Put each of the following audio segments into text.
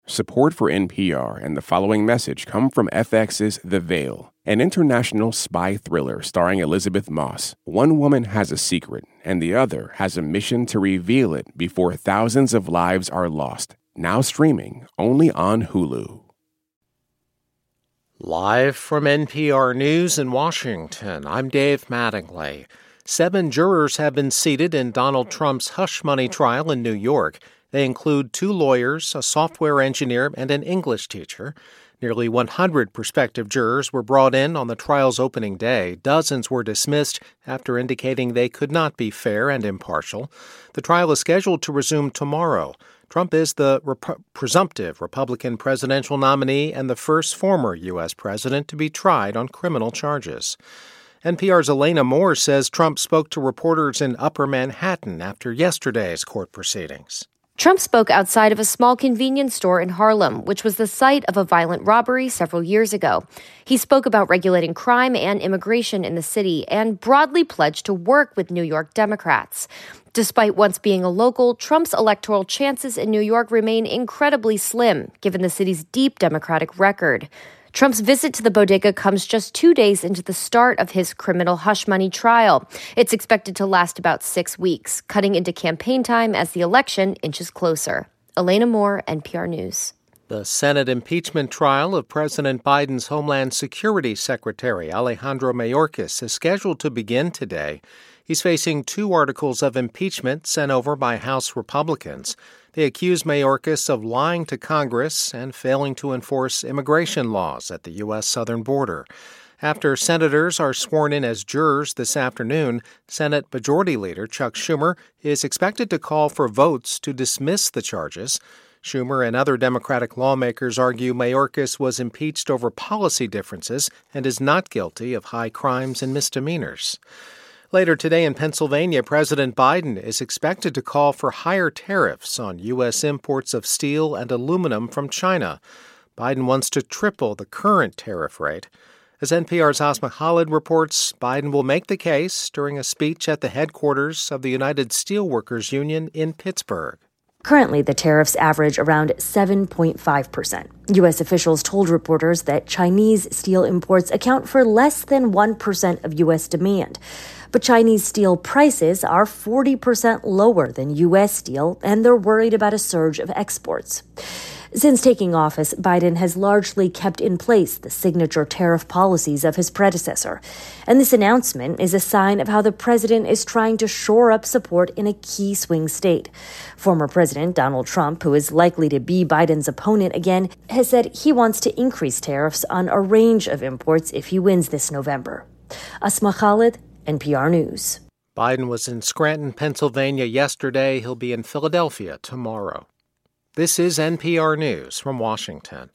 Support for NPR and the following message come from FX's The Veil, an international spy thriller starring Elizabeth Moss. One woman has a secret, and the other has a mission to reveal it before thousands of lives are lost. Now streaming only on Hulu. Live from NPR News in Washington, I'm Dave Mattingly. 7 jurors have been seated in Donald Trump's hush money trial in New York. They include 2 lawyers, a software engineer, and an English teacher. Nearly 100 prospective jurors were brought in on the trial's opening day. Dozens were dismissed after indicating they could not be fair and impartial. The trial is scheduled to resume tomorrow. Trump is the presumptive Republican presidential nominee and the first former U.S. president to be tried on criminal charges. NPR's Elena Moore says Trump spoke to reporters in Upper Manhattan after yesterday's court proceedings. Trump spoke outside of a small convenience store in Harlem, which was the site of a violent robbery several years ago. He spoke about regulating crime and immigration in the city and broadly pledged to work with New York Democrats. Despite once being a local, Trump's electoral chances in New York remain incredibly slim, given the city's deep Democratic record. Trump's visit to the bodega comes just 2 days into the start of his criminal hush money trial. It's expected to last about 6 weeks, cutting into campaign time as the election inches closer. Elena Moore, NPR News. The Senate impeachment trial of President Biden's Homeland Security Secretary Alejandro Mayorkas is scheduled to begin today. He's facing 2 articles of impeachment sent over by House Republicans. They accuse Mayorkas of lying to Congress and failing to enforce immigration laws at the U.S. southern border. After senators are sworn in as jurors this afternoon, Senate Majority Leader Chuck Schumer is expected to call for votes to dismiss the charges. Schumer and other Democratic lawmakers argue Mayorkas was impeached over policy differences and is not guilty of high crimes and misdemeanors. Later today in Pennsylvania, President Biden is expected to call for higher tariffs on U.S. imports of steel and aluminum from China. Biden wants to triple the current tariff rate. As NPR's Asma Khalid reports, Biden will make the case during a speech at the headquarters of the United Steelworkers Union in Pittsburgh. Currently, the tariffs average around 7.5%. U.S. officials told reporters that Chinese steel imports account for less than 1% of U.S. demand. But Chinese steel prices are 40% lower than U.S. steel, and they're worried about a surge of exports. Since taking office, Biden has largely kept in place the signature tariff policies of his predecessor. And this announcement is a sign of how the president is trying to shore up support in a key swing state. Former President Donald Trump, who is likely to be Biden's opponent again, has said he wants to increase tariffs on a range of imports if he wins this November. Asma Khalid, NPR News. Biden was in Scranton, Pennsylvania yesterday. He'll be in Philadelphia tomorrow. This is NPR News from Washington.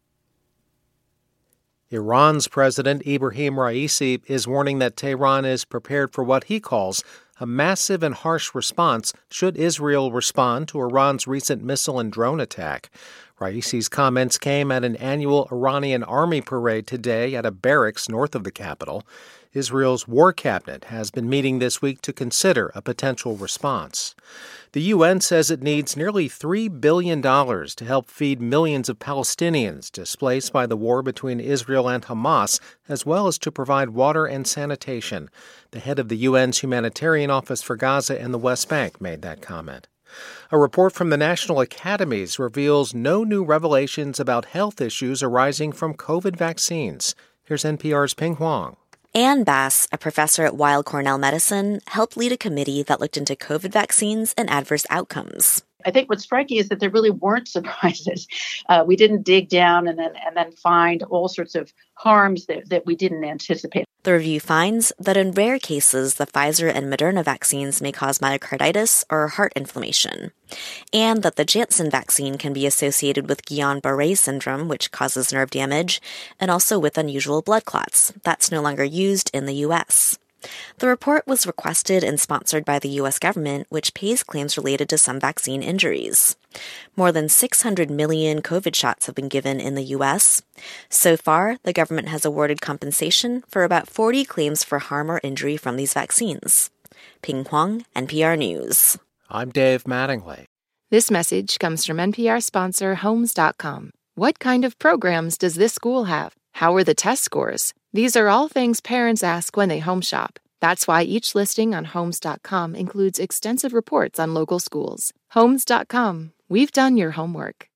Iran's President Ebrahim Raisi is warning that Tehran is prepared for what he calls a massive and harsh response should Israel respond to Iran's recent missile and drone attack. Raisi's comments came at an annual Iranian army parade today at a barracks north of the capital. Israel's war cabinet has been meeting this week to consider a potential response. The UN says it needs nearly $3 billion to help feed millions of Palestinians displaced by the war between Israel and Hamas, as well as to provide water and sanitation. The head of the UN's Humanitarian Office for Gaza and the West Bank made that comment. A report from the National Academies reveals no new revelations about health issues arising from COVID vaccines. Here's NPR's Ping Huang. Ann Bass, a professor at Weill Cornell Medicine, helped lead a committee that looked into COVID vaccines and adverse outcomes. I think what's striking is that there really weren't surprises. We didn't dig down and then find all sorts of harms that we didn't anticipate. The review finds that in rare cases, the Pfizer and Moderna vaccines may cause myocarditis or heart inflammation, and that the Janssen vaccine can be associated with Guillain-Barré syndrome, which causes nerve damage, and also with unusual blood clots. That's no longer used in the U.S. The report was requested and sponsored by the U.S. government, which pays claims related to some vaccine injuries. More than 600 million COVID shots have been given in the U.S. So far, the government has awarded compensation for about 40 claims for harm or injury from these vaccines. Ping Huang, NPR News. I'm Dave Mattingly. This message comes from NPR sponsor Homes.com. What kind of programs does this school have? How are the test scores? These are all things parents ask when they home shop. That's why each listing on Homes.com includes extensive reports on local schools. Homes.com. We've done your homework.